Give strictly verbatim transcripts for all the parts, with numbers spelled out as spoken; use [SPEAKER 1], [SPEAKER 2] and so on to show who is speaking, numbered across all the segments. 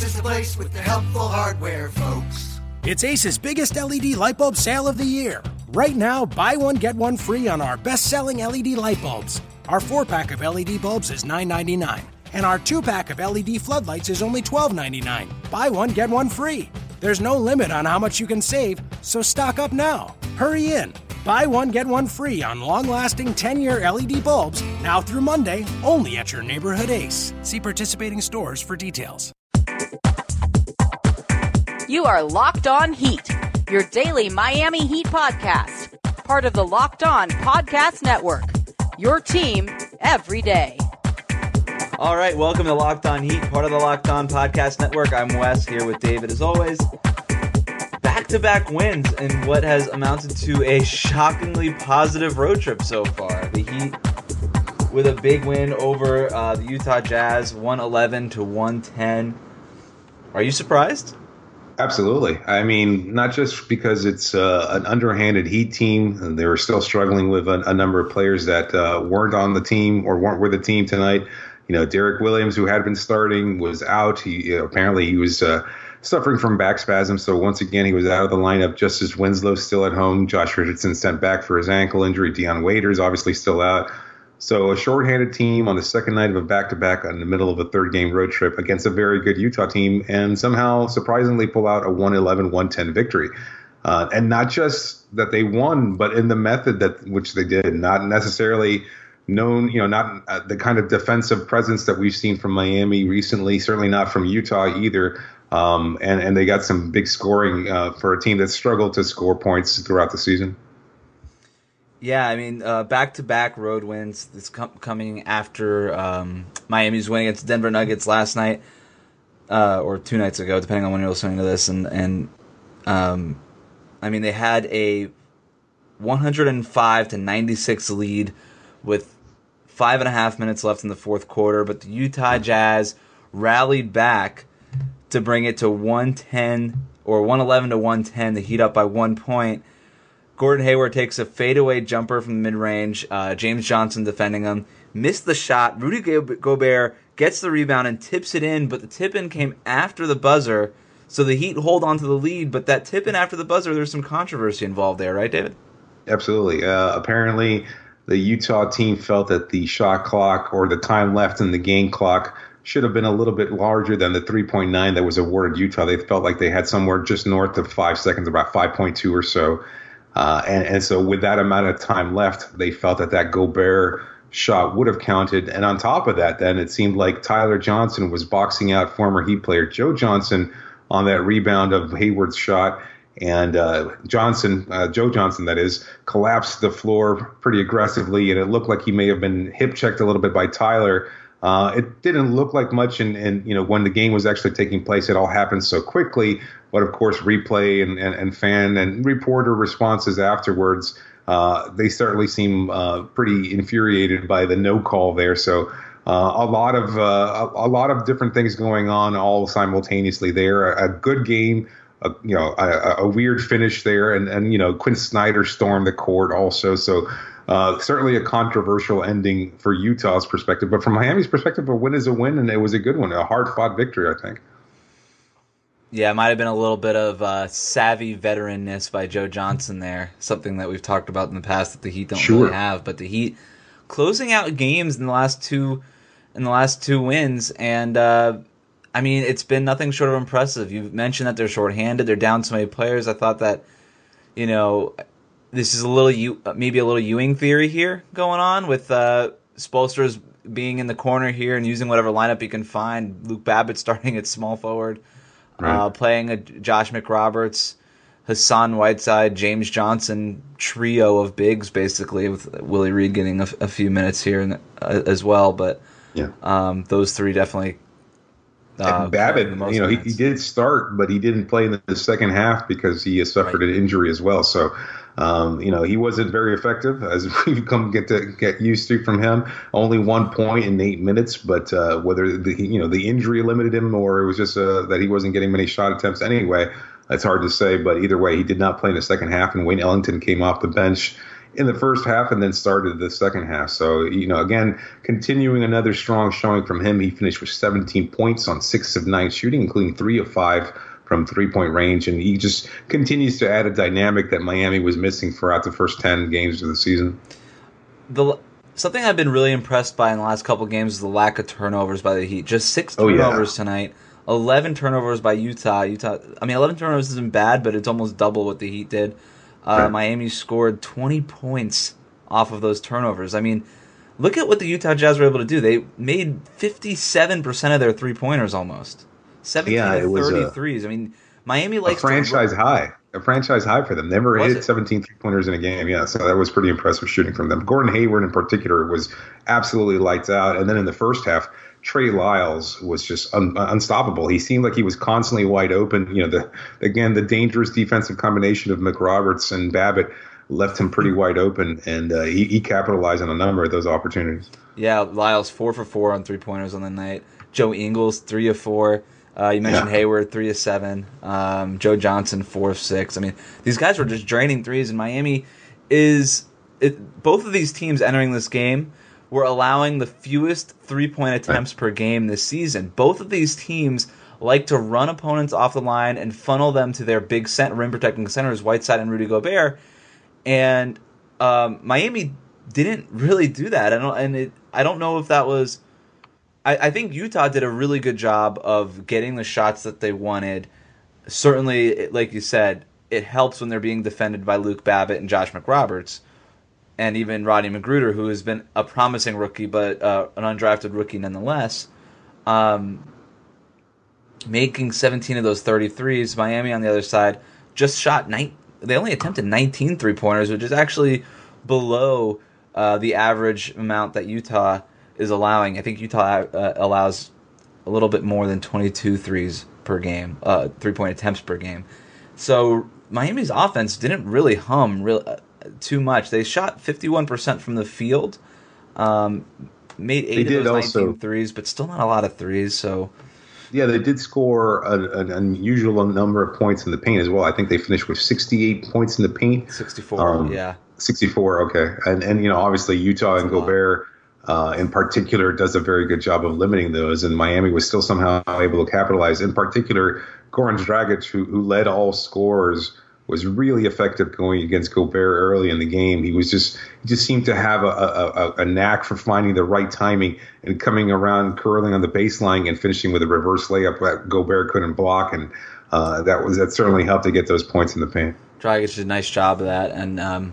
[SPEAKER 1] is the place with the helpful hardware, folks.
[SPEAKER 2] It's Ace's biggest L E D light bulb sale of the year. Right now, buy one, get one free on our best-selling L E D light bulbs. Our four-pack of L E D bulbs is nine ninety-nine, and our two-pack of L E D floodlights is only twelve ninety-nine. Buy one, get one free. There's no limit on how much you can save, so stock up now. Hurry in. Buy one, get one free on long-lasting ten-year L E D bulbs, now through Monday, only at your neighborhood Ace. See participating stores for details.
[SPEAKER 3] You are Locked On Heat, your daily Miami Heat podcast. Part of the Locked On Podcast Network, your team every day.
[SPEAKER 4] All right, welcome to Locked On Heat, part of the Locked On Podcast Network. I'm Wes, here with David as always. Back-to-back wins in what has amounted to a shockingly positive road trip so far. The Heat with a big win over uh, the Utah Jazz, one eleven to one ten. Are you surprised?
[SPEAKER 5] Absolutely. I mean, not just because it's uh, an underhanded Heat team, and they were still struggling with a, a number of players that uh, weren't on the team or weren't with the team tonight. You know, Derek Williams, who had been starting, was out. He you know, apparently he was uh, suffering from back spasms, so once again he was out of the lineup. Justice Winslow still at home. Josh Richardson sent back for his ankle injury. Deion Waiters obviously still out. So a shorthanded team on the second night of a back-to-back in the middle of a third-game road trip against a very good Utah team, and somehow surprisingly pull out a one eleven one ten victory. Uh, and not just that they won, but in the method that which they did, not necessarily known, you know, not uh, the kind of defensive presence that we've seen from Miami recently, certainly not from Utah either. Um, and, and they got some big scoring uh, for a team that struggled to score points throughout the season.
[SPEAKER 4] Yeah, I mean, uh, back-to-back road wins. This com- coming after um, Miami's win against Denver Nuggets last night, uh, or two nights ago, depending on when you're listening to this. And, and um, I mean, they had a one oh five to ninety-six lead with five and a half minutes left in the fourth quarter, but the Utah Jazz rallied back to bring it to one ten or one eleven to one ten. The Heat up by one point. Gordon Hayward takes a fadeaway jumper from the mid-range. Uh, James Johnson defending him. Missed the shot. Rudy Gobert gets the rebound and tips it in, but the tip-in came after the buzzer, so the Heat hold on to the lead. But that tip-in after the buzzer, there's some controversy involved there, right, David?
[SPEAKER 5] Absolutely. Uh, apparently, the Utah team felt that the shot clock or the time left in the game clock should have been a little bit larger than the three point nine that was awarded Utah. They felt like they had somewhere just north of five seconds, about five point two or so. Uh, and, and so with that amount of time left, they felt that that Gobert shot would have counted. And on top of that, then it seemed like Tyler Johnson was boxing out former Heat player Joe Johnson on that rebound of Hayward's shot. And uh, Johnson, uh, Joe Johnson, that is, collapsed the floor pretty aggressively. And it looked like he may have been hip checked a little bit by Tyler. Uh, it didn't look like much, and, and you know when the game was actually taking place, it all happened so quickly. But of course, replay and, and, and fan and reporter responses afterwards, uh, they certainly seem uh, pretty infuriated by the no call there. So uh, a lot of uh, a, a lot of different things going on all simultaneously there. A, a good game, a, you know, a, a weird finish there, and and you know Quinn Snyder stormed the court also. So. Uh, certainly a controversial ending for Utah's perspective, but from Miami's perspective, a win is a win, and it was a good one, a hard-fought victory, I think.
[SPEAKER 4] Yeah, it might have been a little bit of uh, savvy veteranness by Joe Johnson there, something that we've talked about in the past that the Heat don't
[SPEAKER 5] Sure.
[SPEAKER 4] really have. But the Heat closing out games in the last two, in the last two wins, and uh, I mean it's been nothing short of impressive. You've mentioned that they're shorthanded, they're down so many players. I thought that, you know. This is a little, maybe a little Ewing theory here going on with uh, Spoelstra's being in the corner here and using whatever lineup he can find. Luke Babbitt starting at small forward, right. uh, playing a Josh McRoberts, Hassan Whiteside, James Johnson trio of bigs basically, with Willie Reed getting a, a few minutes here and, uh, as well. But
[SPEAKER 5] yeah,
[SPEAKER 4] um, those three definitely. Uh,
[SPEAKER 5] and Babbitt, you know, he, he did start, but he didn't play in the second half because he suffered right. an injury as well. So. Um, you know, he wasn't very effective, as we've come get to get used to from him. Only one point in eight minutes, but uh, whether the you know the injury limited him or it was just uh, that he wasn't getting many shot attempts anyway, that's hard to say. But either way, he did not play in the second half, and Wayne Ellington came off the bench in the first half and then started the second half. So, you know, again, continuing another strong showing from him. He finished with seventeen points on six of nine shooting, including three of five from three-point range. And he just continues to add a dynamic that Miami was missing throughout the first ten games of the season.
[SPEAKER 4] The Something I've been really impressed by in the last couple of games is the lack of turnovers by the Heat. Just six turnovers oh, yeah. tonight. eleven turnovers by Utah. Utah. I mean, eleven turnovers isn't bad, but it's almost double what the Heat did. Uh, right. Miami scored twenty points off of those turnovers. I mean, look at what the Utah Jazz were able to do. They made fifty-seven percent of their three-pointers almost. seventeen
[SPEAKER 5] yeah,
[SPEAKER 4] to thirty-threes. I mean, Miami likes
[SPEAKER 5] a franchise
[SPEAKER 4] to
[SPEAKER 5] high. A franchise high for them. Never was hit it? seventeen three-pointers in a game. Yeah, so that was pretty impressive shooting from them. Gordon Hayward in particular was absolutely lights out. And then in the first half, Trey Lyles was just un- unstoppable. He seemed like he was constantly wide open. You know, the again, the dangerous defensive combination of McRoberts and Babbitt left him pretty wide open, and uh, he, he capitalized on a number of those opportunities.
[SPEAKER 4] Yeah, Lyles four for four on three-pointers on the night. Joe Ingles, three of four. Uh, you mentioned yeah. Hayward, three of seven. Um, Joe Johnson, four of six. I mean, these guys were just draining threes, and Miami is it, both of these teams entering this game were allowing the fewest three-point attempts per game this season. Both of these teams like to run opponents off the line and funnel them to their big cent- rim-protecting centers, Whiteside and Rudy Gobert. And um, Miami didn't really do that. I don't, and it, I don't know if that was. I, I think Utah did a really good job of getting the shots that they wanted. Certainly, like you said, it helps when they're being defended by Luke Babbitt and Josh McRoberts, and even Rodney Magruder, who has been a promising rookie, but uh, an undrafted rookie nonetheless. Um, making seventeen of those thirty-threes. Miami, on the other side, just shot nine. They only attempted nineteen three-pointers, which is actually below uh, the average amount that Utah is allowing. I think Utah uh, allows a little bit more than twenty-two threes per game, uh, three-point attempts per game. So Miami's offense didn't really hum real uh, too much. They shot fifty-one percent from the field, um, made eight
[SPEAKER 5] they
[SPEAKER 4] of those
[SPEAKER 5] also,
[SPEAKER 4] nineteen threes, but still not a lot of threes. So
[SPEAKER 5] yeah, they did score a, an unusual number of points in the paint as well. I think they finished with sixty-eight points in the paint.
[SPEAKER 4] sixty-four, um, yeah.
[SPEAKER 5] sixty-four, okay. And, and you know, obviously Utah That's and Gobert uh, in particular does a very good job of limiting those, and Miami was still somehow able to capitalize. In particular, Goran Dragic, who, who led all scorers, was really effective going against Gobert early in the game. He was just he just seemed to have a, a, a knack for finding the right timing and coming around, curling on the baseline and finishing with a reverse layup that Gobert couldn't block, and uh, that was that certainly helped to get those points in the paint.
[SPEAKER 4] Dragic did a nice job of that, and um,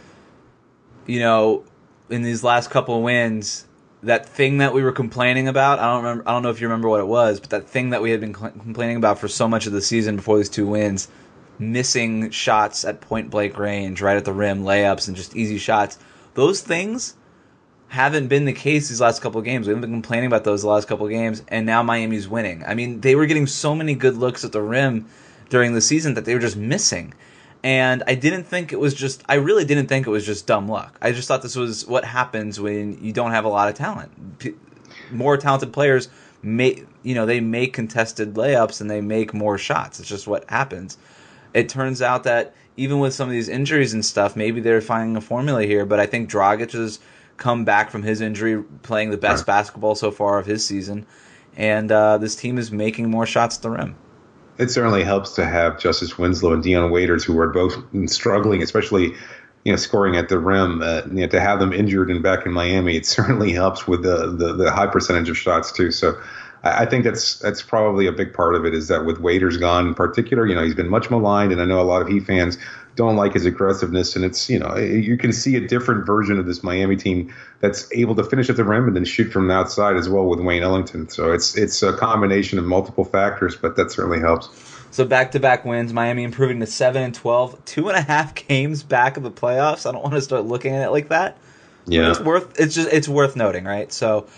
[SPEAKER 4] you know, in these last couple of wins, that thing that we were complaining about, I don't remember. I don't know if you remember what it was, but that thing that we had been cl- complaining about for so much of the season before these two wins. Missing shots at point blank range, right at the rim, layups, and just easy shots. Those things haven't been the case these last couple of games. We haven't been complaining about those the last couple of games, and now Miami's winning. I mean, they were getting so many good looks at the rim during the season that they were just missing. And I didn't think it was just, I really didn't think it was just dumb luck. I just thought this was what happens when you don't have a lot of talent. P- more talented players, may, you know, they make contested layups and they make more shots. It's just what happens. It turns out that even with some of these injuries and stuff, maybe they're finding a formula here. But I think Dragic has come back from his injury playing the best right. basketball so far of his season. And uh, this team is making more shots at the rim.
[SPEAKER 5] It certainly helps to have Justice Winslow and Dion Waiters, who are both struggling, especially you know scoring at the rim. Uh, you know, to have them injured and back in Miami, it certainly helps with the, the, the high percentage of shots, too. So I think that's that's probably a big part of it, is that with Waiters gone in particular, you know, he's been much maligned, and I know a lot of Heat fans don't like his aggressiveness, and it's, you know, you can see a different version of this Miami team that's able to finish at the rim and then shoot from the outside as well with Wayne Ellington. So it's it's a combination of multiple factors, but that certainly helps.
[SPEAKER 4] So back-to-back wins, Miami improving to seven and twelve, two and a half games back of the playoffs. I don't want to start looking at it like that.
[SPEAKER 5] Yeah,
[SPEAKER 4] it's worth it's just it's worth noting, right? So.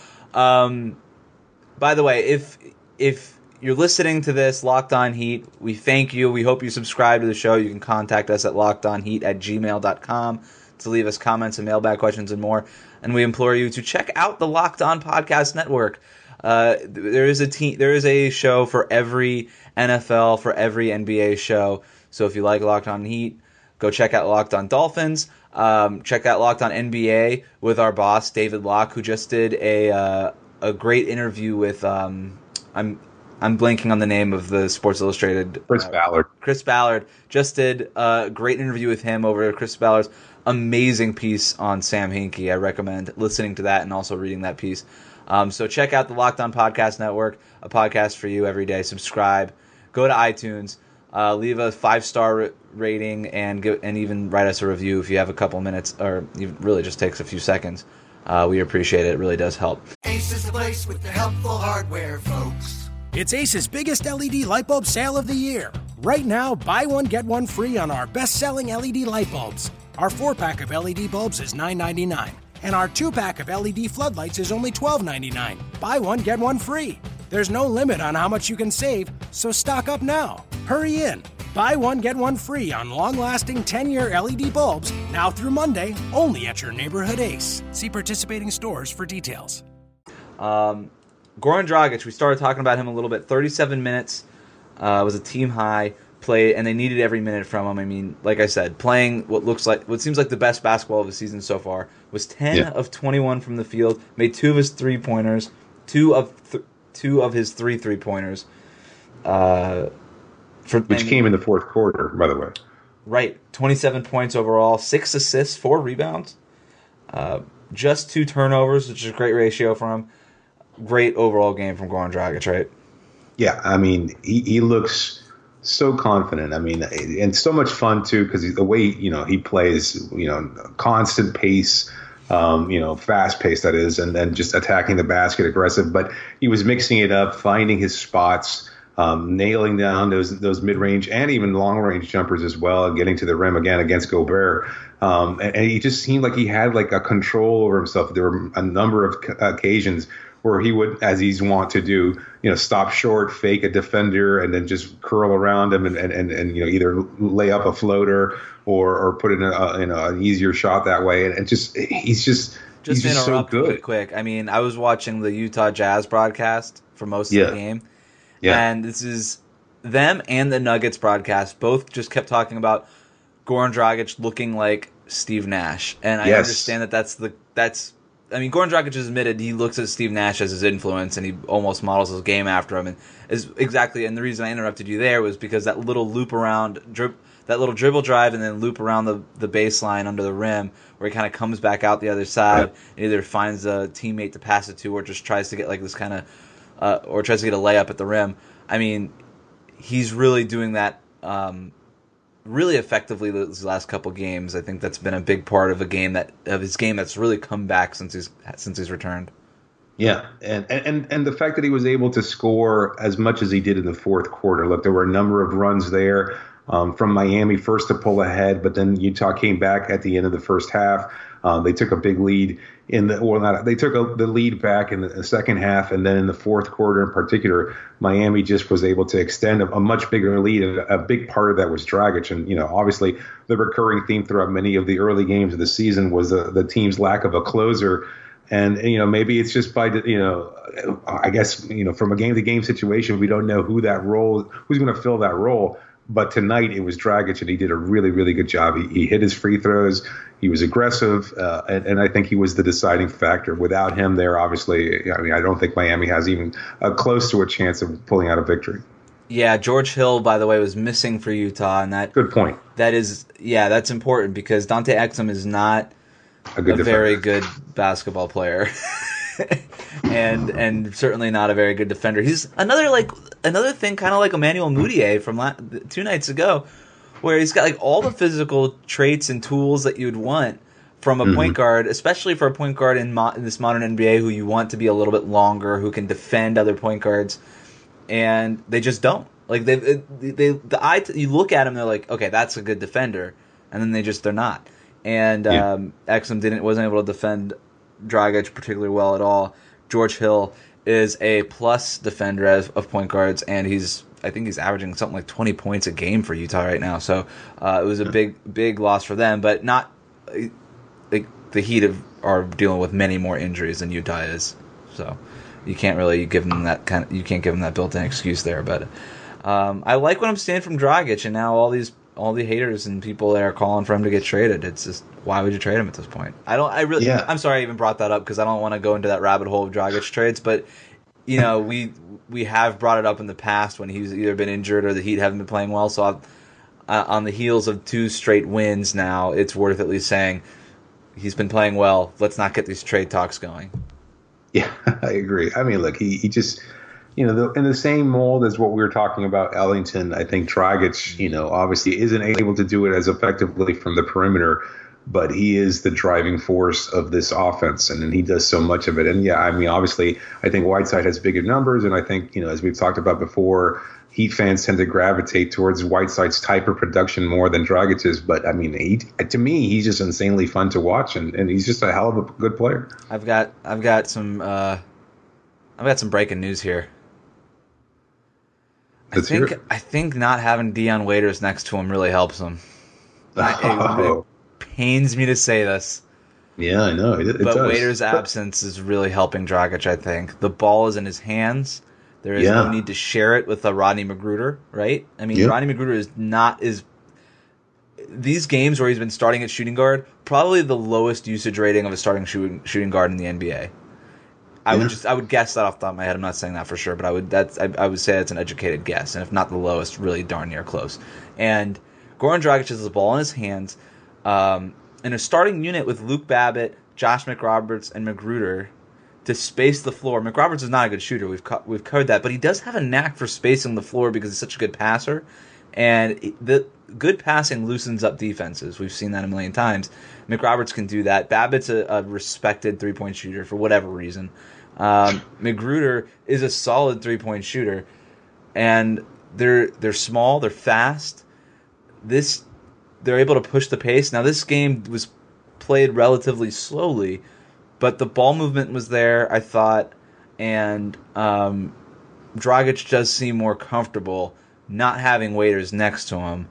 [SPEAKER 4] um By the way, if if you're listening to this, Locked On Heat, we thank you. We hope you subscribe to the show. You can contact us at lockedonheat at gmail dot com to leave us comments and mailbag questions and more. And we implore you to check out the Locked On Podcast Network. Uh, there is a team, there is a show for every N F L, for every N B A show. So if you like Locked On Heat, go check out Locked On Dolphins. Um, check out Locked On N B A with our boss David Locke, who just did a uh, a great interview with um, I'm I'm blanking on the name of the Sports Illustrated.
[SPEAKER 5] Chris
[SPEAKER 4] uh,
[SPEAKER 5] Ballard.
[SPEAKER 4] Chris Ballard just did a great interview with him over Chris Ballard's amazing piece on Sam Hinkie. I recommend listening to that and also reading that piece. Um, so check out the Locked On Podcast Network, a podcast for you every day. Subscribe. Go to iTunes. Uh, leave a five-star r- rating and give, and even write us a review if you have a couple minutes, or it really just takes a few seconds. Uh, we appreciate it. It really does help.
[SPEAKER 1] Ace is the place with the helpful hardware, folks.
[SPEAKER 2] It's Ace's biggest L E D light bulb sale of the year. Right now, buy one, get one free on our best-selling L E D light bulbs. Our four-pack of L E D bulbs is nine ninety-nine, and our two-pack of L E D floodlights is only twelve ninety-nine. Buy one, get one free. There's no limit on how much you can save, so stock up now. Hurry in. Buy one, get one free on long-lasting ten-year L E D bulbs now through Monday, only at your neighborhood Ace. See participating stores for details.
[SPEAKER 4] Um, Goran Dragic, we started talking about him a little bit. thirty-seven minutes uh, was a team high play, and they needed every minute from him. I mean, like I said, playing what looks like, what seems like the best basketball of the season so far. Was ten yeah. of twenty-one from the field, made two of his three-pointers, two of th- two of his three three-pointers. Uh, for,
[SPEAKER 5] Which
[SPEAKER 4] and,
[SPEAKER 5] came in the fourth quarter, by the way.
[SPEAKER 4] Right, twenty-seven points overall, six assists, four rebounds, uh, just two turnovers, which is a great ratio for him. Great overall game from Goran Dragic, right?
[SPEAKER 5] Yeah, I mean, he, he looks so confident. I mean, and so much fun too, because the way you know he plays, you know, constant pace, um, you know, fast pace that is, and then just attacking the basket, aggressive. But he was mixing it up, finding his spots, um, nailing down those those mid range and even long range jumpers as well, and getting to the rim again against Gobert. Um, and, and he just seemed like he had like a control over himself. There were a number of occasions where he would, as he's wont to do, you know, stop short, fake a defender, and then just curl around him and, and, and, and you know, either lay up a floater or, or put in, a, in a, an easier shot that way. And, and just, he's just,
[SPEAKER 4] just
[SPEAKER 5] he's just so good.
[SPEAKER 4] Really quick. I mean, I was watching the Utah Jazz broadcast for most
[SPEAKER 5] yeah.
[SPEAKER 4] of the game.
[SPEAKER 5] Yeah.
[SPEAKER 4] And this is them and the Nuggets broadcast both just kept talking about Goran Dragic looking like Steve Nash. And I
[SPEAKER 5] yes.
[SPEAKER 4] understand that that's the, that's, I mean, Goran Dragic has admitted he looks at Steve Nash as his influence, and he almost models his game after him. And is exactly, and the reason I interrupted you there was because that little loop around, drib, that little dribble drive, and then loop around the, the baseline under the rim, where he kind of comes back out the other side, right. and either finds a teammate to pass it to, or just tries to get like this kind of, uh, or tries to get a layup at the rim. I mean, he's really doing that. Um, really effectively these last couple games. I think that's been a big part of a game that of his game that's really come back since he's since he's returned.
[SPEAKER 5] Yeah, and and and the fact that he was able to score as much as he did in the fourth quarter. Look, there were a number of runs there um, from Miami first to pull ahead, but then Utah came back at the end of the first half. Um, they took a big lead in the well, not they took a, the lead back in the, the second half, and then in the fourth quarter in particular, Miami just was able to extend a, a much bigger lead. A, a big part of that was Dragic, and you know, obviously, the recurring theme throughout many of the early games of the season was the, the team's lack of a closer. And you know, maybe it's just by you know, I guess you know, from a game to game situation, we don't know who that role, who's going to fill that role. But tonight it was Dragic, and he did a really, really good job. He, he hit his free throws. He was aggressive, uh, and, and I think he was the deciding factor. Without him there, obviously, I mean, I don't think Miami has even uh, close to a chance of pulling out a victory.
[SPEAKER 4] Yeah, George Hill, by the way, was missing for Utah, and that
[SPEAKER 5] good point.
[SPEAKER 4] That is, yeah, that's important because Dante Exum is not
[SPEAKER 5] a, good
[SPEAKER 4] a very good basketball player. and and certainly not a very good defender. He's another like another thing, kind of like Emmanuel Mudiay from la- two nights ago, where he's got like all the physical traits and tools that you'd want from a mm-hmm. point guard, especially for a point guard in, mo- in this modern N B A who you want to be a little bit longer, who can defend other point guards, and they just don't. Like they they, they the eye t- you look at them, they're like, okay, that's a good defender, and then they just they're not. And
[SPEAKER 5] yeah.
[SPEAKER 4] um, Exum didn't wasn't able to defend Dragic particularly well at all. George Hill is a plus defender as, of point guards, and he's I think he's averaging something like twenty points a game for Utah right now. So uh, it was a big big loss for them, but not like the Heat of, are dealing with many more injuries than Utah is. So you can't really give them that kind of, you can't give them that built-in excuse there. But um, I like what I'm seeing from Dragic, and now all these all the haters and people that are calling for him to get traded. It's just, why would you trade him at this point? I don't. I really.
[SPEAKER 5] Yeah.
[SPEAKER 4] I'm sorry I even brought that up because I don't want to go into that rabbit hole of Dragic trades. But you know, we we have brought it up in the past when he's either been injured or the Heat haven't been playing well. So I've, uh, on the heels of two straight wins now, it's worth at least saying he's been playing well. Let's not get these trade talks going.
[SPEAKER 5] Yeah, I agree. I mean, look, he he just. You know, the, in the same mold as what we were talking about Ellington, I think Dragic, you know, obviously isn't able to do it as effectively from the perimeter, but he is the driving force of this offense, and, and he does so much of it. And, yeah, I mean, obviously, I think Whiteside has bigger numbers, and I think, you know, as we've talked about before, Heat fans tend to gravitate towards Whiteside's type of production more than Dragic's. But, I mean, he, to me, he's just insanely fun to watch, and, and he's just a hell of a good player.
[SPEAKER 4] I've got I've got some uh, I've got some breaking news here. I think I think not having Dion Waiters next to him really helps him.
[SPEAKER 5] Oh.
[SPEAKER 4] It, it pains me to say this.
[SPEAKER 5] Yeah, I know. It, it
[SPEAKER 4] but
[SPEAKER 5] does.
[SPEAKER 4] Waiters' absence is really helping Dragic, I think. The ball is in his hands. There is
[SPEAKER 5] yeah.
[SPEAKER 4] no need to share it with a Rodney McGruder, right? I mean,
[SPEAKER 5] yeah.
[SPEAKER 4] Rodney McGruder is not is these games where he's been starting at shooting guard, probably the lowest usage rating of a starting shooting shooting guard in the N B A. I
[SPEAKER 5] yeah.
[SPEAKER 4] would just I would guess that off the top of my head. I'm not saying that for sure, but I would that's I, I would say that's an educated guess, and if not the lowest, really darn near close. And Goran Dragic has the ball in his hands um, in a starting unit with Luke Babbitt, Josh McRoberts, and McGruder to space the floor. McRoberts is not a good shooter. We've co- we've covered that, but he does have a knack for spacing the floor because he's such a good passer, and the good passing loosens up defenses. We've seen that a million times. McRoberts can do that. Babbitt's a, a respected three point shooter for whatever reason. Um, McGruder is a solid three-point shooter, and they're they're small, they're fast. This they're able to push the pace. Now this game was played relatively slowly, but the ball movement was there, I thought, and um, Dragic does seem more comfortable not having Waiters next to him,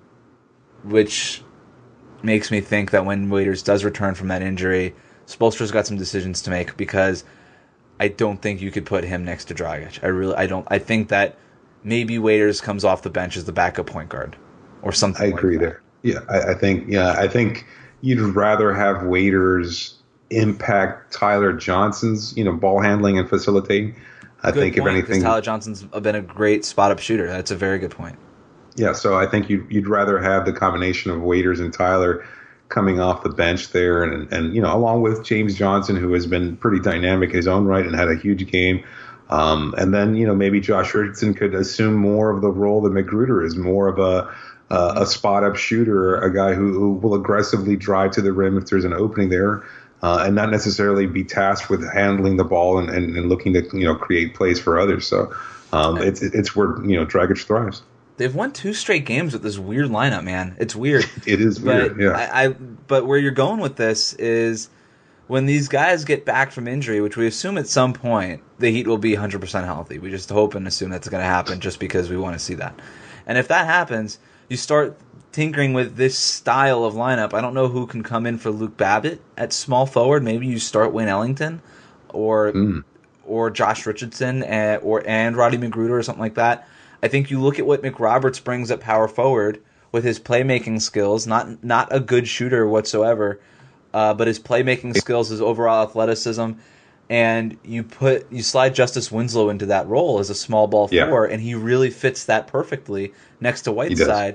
[SPEAKER 4] which makes me think that when Waiters does return from that injury, Spoelstra's got some decisions to make because I don't think you could put him next to Dragic. I really, I don't. I think that maybe Waiters comes off the bench as the backup point guard or something.
[SPEAKER 5] I
[SPEAKER 4] like
[SPEAKER 5] agree
[SPEAKER 4] that.
[SPEAKER 5] there. Yeah, I, I think. Yeah, I think you'd rather have Waiters impact Tyler Johnson's, you know, ball handling and facilitating. I
[SPEAKER 4] Good
[SPEAKER 5] think
[SPEAKER 4] point,
[SPEAKER 5] if anything,
[SPEAKER 4] Tyler Johnson's been a great spot up shooter. That's a very good point.
[SPEAKER 5] Yeah, so I think you'd you'd rather have the combination of Waiters and Tyler coming off the bench there, and and you know, along with James Johnson, who has been pretty dynamic in his own right and had a huge game. Um, and then, you know, maybe Josh Richardson could assume more of the role that McGruder is, more of a uh, a spot up shooter, a guy who, who will aggressively drive to the rim if there's an opening there, uh, and not necessarily be tasked with handling the ball and, and, and looking to, you know, create plays for others. So um, it's it's where, you know, Dragic thrives.
[SPEAKER 4] They've won two straight games with this weird lineup, man. It's weird.
[SPEAKER 5] It is
[SPEAKER 4] but
[SPEAKER 5] weird, yeah.
[SPEAKER 4] I, I but where you're going with this is when these guys get back from injury, which we assume at some point the Heat will be one hundred percent healthy. We just hope and assume that's going to happen just because we want to see that. And if that happens, you start tinkering with this style of lineup. I don't know who can come in for Luke Babbitt at small forward. Maybe you start Wayne Ellington or mm. or Josh Richardson and, or and Roddy McGruder or something like that. I think you look at what McRoberts brings at power forward with his playmaking skills, not not a good shooter whatsoever, uh, but his playmaking skills, his overall athleticism, and you put you slide Justice Winslow into that role as a small ball
[SPEAKER 5] yeah.
[SPEAKER 4] four, and he really fits that perfectly next to Whiteside.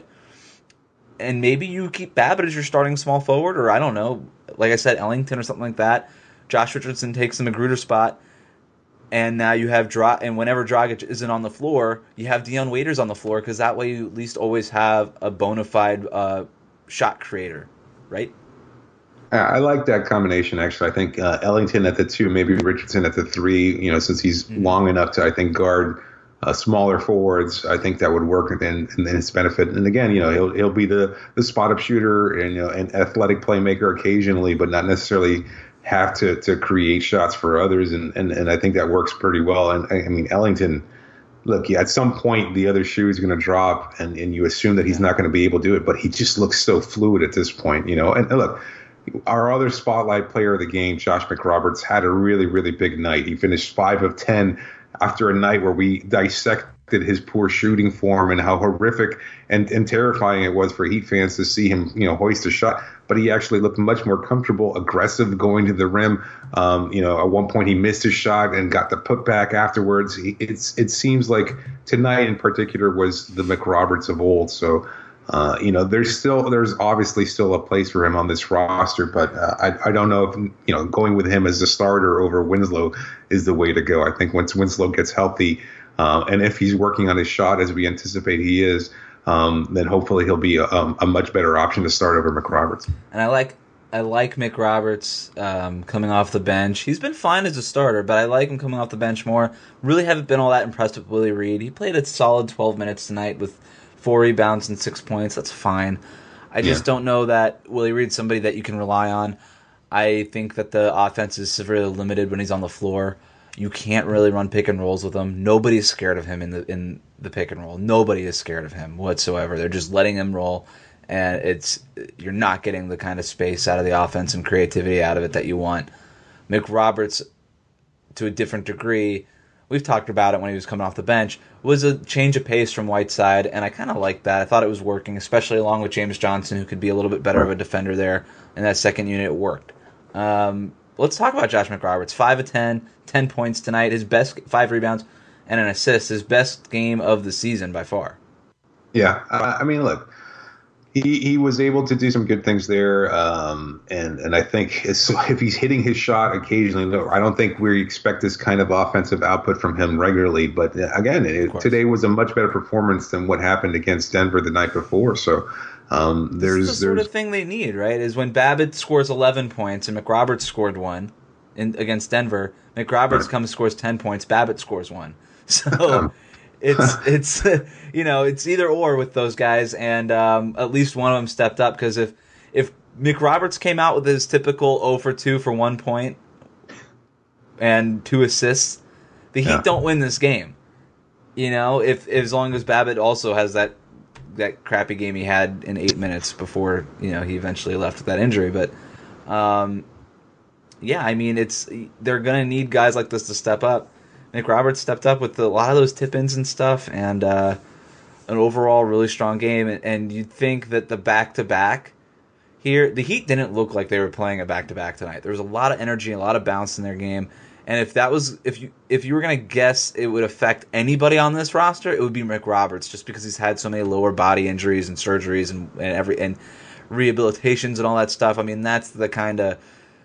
[SPEAKER 4] And maybe you keep Babbitt as your starting small forward, or I don't know, like I said, Ellington or something like that. Josh Richardson takes the McGruder spot. And now you have Dra- and whenever Dragic isn't on the floor, you have Dion Waiters on the floor because that way you at least always have a bona fide uh, shot creator, right?
[SPEAKER 5] I like that combination, actually. I think uh, Ellington at the two, maybe Richardson at the three, you know, since he's mm-hmm. long enough to, I think, guard uh, smaller forwards. I think that would work in, in his benefit. And again, you know, he'll he'll be the, the spot-up shooter and, you know, an athletic playmaker occasionally, but not necessarily have to, to create shots for others, and, and, and I think that works pretty well. And I mean, Ellington, look, yeah, at some point the other shoe is going to drop, and, and you assume that he's not going to be able to do it, but he just looks so fluid at this point, you know. And, and look, our other spotlight player of the game, Josh McRoberts, had a really, really big night. He finished five of ten after a night where we dissect his poor shooting form and how horrific and, and terrifying it was for Heat fans to see him, you know, hoist a shot. But he actually looked much more comfortable, aggressive, going to the rim. Um, you know, at one point he missed his shot and got the putback afterwards. He, it's it seems like tonight in particular was the McRoberts of old. So, uh, you know, there's still there's obviously still a place for him on this roster, but uh, I I don't know if, you know, going with him as a starter over Winslow is the way to go. I think once Winslow gets healthy, uh, and if he's working on his shot as we anticipate he is, Um, then hopefully he'll be a, um, a much better option to start over McRoberts.
[SPEAKER 4] And I like I like McRoberts um, coming off the bench. He's been fine as a starter, but I like him coming off the bench more. Really haven't been all that impressed with Willie Reed. He played a solid twelve minutes tonight with four rebounds and six points. That's fine. I just yeah. don't know that Willie Reed's somebody that you can rely on. I think that the offense is severely limited when he's on the floor. You can't really run pick and rolls with him. Nobody's scared of him in the in the pick and roll. Nobody is scared of him whatsoever. They're just letting him roll, and it's you're not getting the kind of space out of the offense and creativity out of it that you want. McRoberts, to a different degree, we've talked about it when he was coming off the bench, was a change of pace from Whiteside, and I kind of liked that. I thought it was working, especially along with James Johnson, who could be a little bit better of a defender there. In that second unit, it worked. Um, let's talk about Josh McRoberts. five of ten, ten points tonight, his best five rebounds and an assist, his best game of the season by far.
[SPEAKER 5] Yeah, I mean, look, he he was able to do some good things there, um, and and I think it's, if he's hitting his shot occasionally, I don't think we expect this kind of offensive output from him regularly. But again, it, today was a much better performance than what happened against Denver the night before. So um, there's
[SPEAKER 4] this is the sort
[SPEAKER 5] there's,
[SPEAKER 4] of thing they need, right? Is when Babbitt scores eleven points and McRoberts scored one in, against Denver. McRoberts right. comes scores ten points. Babbitt scores one. So it's it's you know it's either or with those guys, and um, at least one of them stepped up, because if if McRoberts came out with his typical zero for two for one point and two assists, the Heat yeah. don't win this game. You know, if as long as Babbitt also has that that crappy game he had in eight minutes before you know he eventually left with that injury, but um, yeah, I mean it's they're gonna need guys like this to step up. McRoberts stepped up with a lot of those tip-ins and stuff, and uh, an overall really strong game. And, and you'd think that the back-to-back here, the Heat didn't look like they were playing a back-to-back tonight. There was a lot of energy, a lot of bounce in their game. And if that was, if you if you were gonna guess it would affect anybody on this roster, it would be McRoberts, just because he's had so many lower body injuries and surgeries and, and every and rehabilitations and all that stuff. I mean, that's the kind of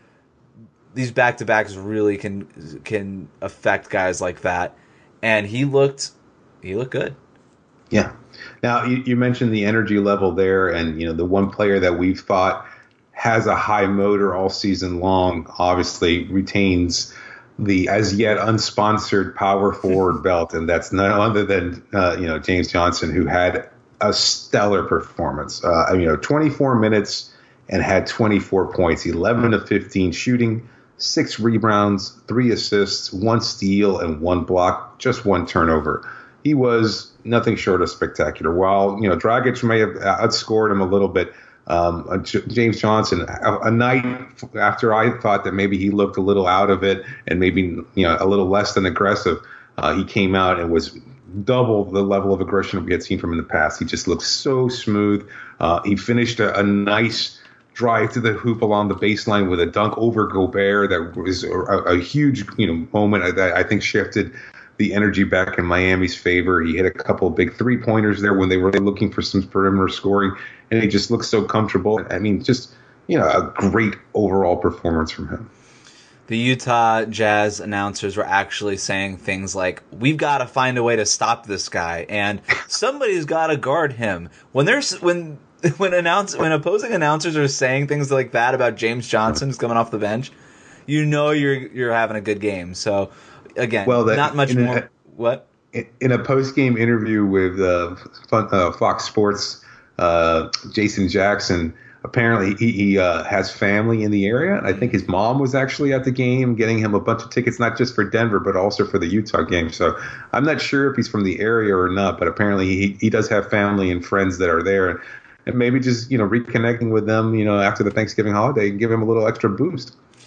[SPEAKER 4] these back-to-backs really can can affect guys like that, and he looked he looked good.
[SPEAKER 5] Yeah. Now you, you mentioned the energy level there, and you know the one player that we've thought has a high motor all season long obviously retains the as yet unsponsored power forward belt, and that's none other than uh, you know James Johnson, who had a stellar performance. Uh, you know, twenty-four minutes and had twenty-four points, eleven of fifteen shooting, six rebounds, three assists, one steal, and one block, just one turnover. He was nothing short of spectacular. While, you know, Dragic may have outscored him a little bit, um, J- James Johnson, a, a night after I thought that maybe he looked a little out of it and maybe, you know, a little less than aggressive, uh, he came out and was double the level of aggression we had seen from him in the past. He just looked so smooth. Uh, he finished a, a nice drive to the hoop along the baseline with a dunk over Gobert that was a, a huge, you know, moment that I think shifted the energy back in Miami's favor. He hit a couple of big three pointers there when they were looking for some perimeter scoring, and he just looked so comfortable. I mean, just, you know, a great overall performance from him.
[SPEAKER 4] The Utah Jazz announcers were actually saying things like, "We've got to find a way to stop this guy, and somebody's got to guard him." When there's when when announce when opposing announcers are saying things like that about James Johnson who's coming off the bench, you know you're you're having a good game. So again, well, that, not much more. A, what
[SPEAKER 5] in a post game interview with uh, uh, Fox Sports, uh, Jason Jackson. Apparently, he, he uh, has family in the area. And I think his mom was actually at the game, getting him a bunch of tickets, not just for Denver, but also for the Utah game. So I'm not sure if he's from the area or not, but apparently he, he does have family and friends that are there. And, and maybe just, you know, reconnecting with them, you know, after the Thanksgiving holiday and give him a little extra boost.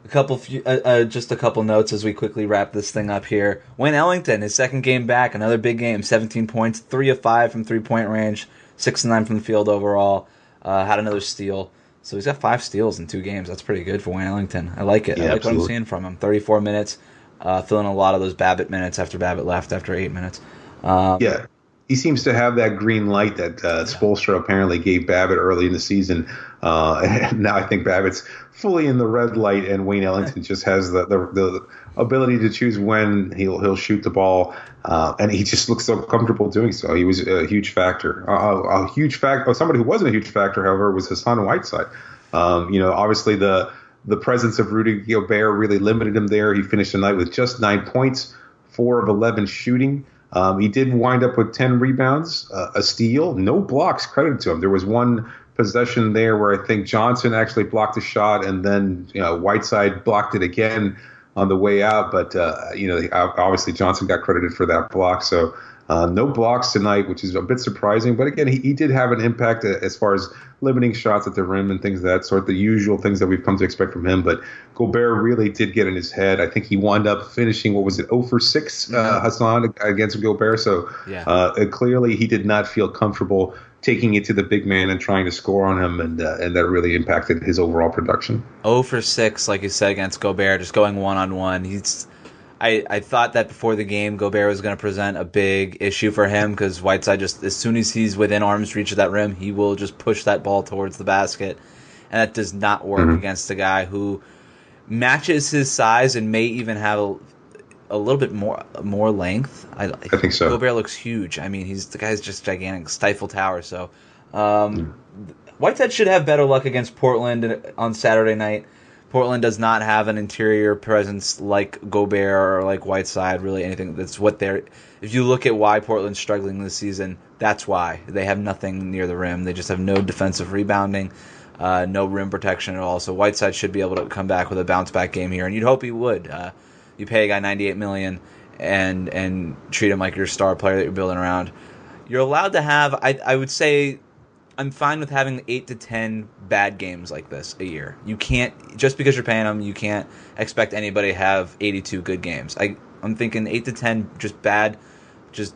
[SPEAKER 4] couple, few, uh, uh, just a couple notes as we quickly wrap this thing up here. Wayne Ellington, his second game back, another big game, seventeen points, three of five from three-point range, six of nine from the field overall. Uh, had another steal. So he's got five steals in two games. That's pretty good for Wayne Ellington. I like it.
[SPEAKER 5] Yeah,
[SPEAKER 4] I like
[SPEAKER 5] absolutely.
[SPEAKER 4] what I'm seeing from him. thirty-four minutes, uh, filling a lot of those Babbitt minutes after Babbitt left after eight minutes. Um,
[SPEAKER 5] yeah. He seems to have that green light that uh, Spoelstra apparently gave Babbitt early in the season. Uh, and now I think Babbitt's fully in the red light, and Wayne Ellington just has the, the, the ability to choose when he'll he'll shoot the ball, uh, and he just looks so comfortable doing so. He was a huge factor. Uh, a huge factor. Somebody who wasn't a huge factor, however, was Hassan Whiteside. Um, you know, obviously the the presence of Rudy Gobert really limited him there. He finished the night with just nine points, four of eleven shooting. Um, he did wind up with ten rebounds, uh, a steal, no blocks credited to him. There was one possession there where I think Johnson actually blocked a shot, and then you know, Whiteside blocked it again on the way out. But, uh, you know, obviously Johnson got credited for that block. So uh, no blocks tonight, which is a bit surprising. But, again, he, he did have an impact as far as limiting shots at the rim and things of that sort, the usual things that we've come to expect from him. But Gobert really did get in his head. I think he wound up finishing, what was it, zero for six, uh, Hassan, against Gobert. So
[SPEAKER 4] Yeah.
[SPEAKER 5] uh, clearly he did not feel comfortable taking it to the big man and trying to score on him, and uh, and that really impacted his overall production.
[SPEAKER 4] zero for six, like you said, against Gobert, just going one-on-one. He's, I, I thought that before the game, Gobert was going to present a big issue for him because Whiteside just, as soon as he's within arm's reach of that rim, he will just push that ball towards the basket. And that does not work mm-hmm. against a guy who matches his size and may even have a, a little bit more more length. I,
[SPEAKER 5] I think so.
[SPEAKER 4] Gobert looks huge. I mean, he's the guy's just gigantic, Stifle Tower. So um, mm. Whiteside should have better luck against Portland on Saturday night. Portland does not have an interior presence like Gobert or like Whiteside, really anything. That's what they're. If you look at why Portland's struggling this season, that's why. They have nothing near the rim. They just have no defensive rebounding, uh, no rim protection at all. So Whiteside should be able to come back with a bounce back game here, and you'd hope he would. Uh, you pay a guy ninety-eight million dollars and and treat him like your star player that you're building around. You're allowed to have. I I would say. I'm fine with having eight to ten bad games like this a year. You can't, just because you're paying them, you can't expect anybody to have eighty-two good games. I, I'm thinking eight to ten just bad, just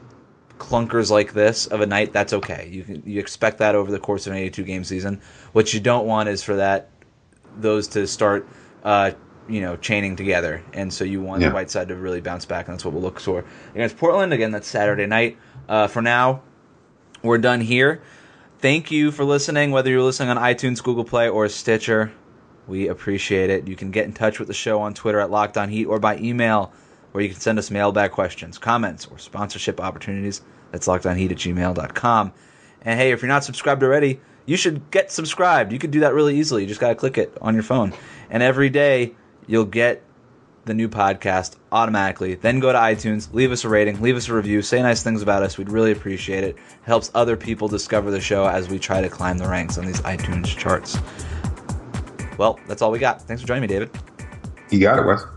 [SPEAKER 4] clunkers like this of a night, that's okay. You can, you expect that over the course of an eighty-two game season. What you don't want is for that, those to start, uh, you know, chaining together. And so you want yeah. the Whiteside to really bounce back, and that's what we'll look for. Against Portland, again, that's Saturday night. Uh, for now, we're done here. Thank you for listening, whether you're listening on iTunes, Google Play, or Stitcher. We appreciate it. You can get in touch with the show on Twitter at Locked On Heat or by email, where you can send us mailbag questions, comments, or sponsorship opportunities. That's lockedonheat at gmail dot com. And hey, if you're not subscribed already, you should get subscribed. You can do that really easily. You just got to click it on your phone. And every day, you'll get the new podcast automatically. Then go to iTunes, leave us a rating, leave us a review, say nice things about us. We'd really appreciate it. It helps other people discover the show as we try to climb the ranks on these iTunes charts. Well, that's all we got. Thanks for joining me, David.
[SPEAKER 5] You got it, Wes.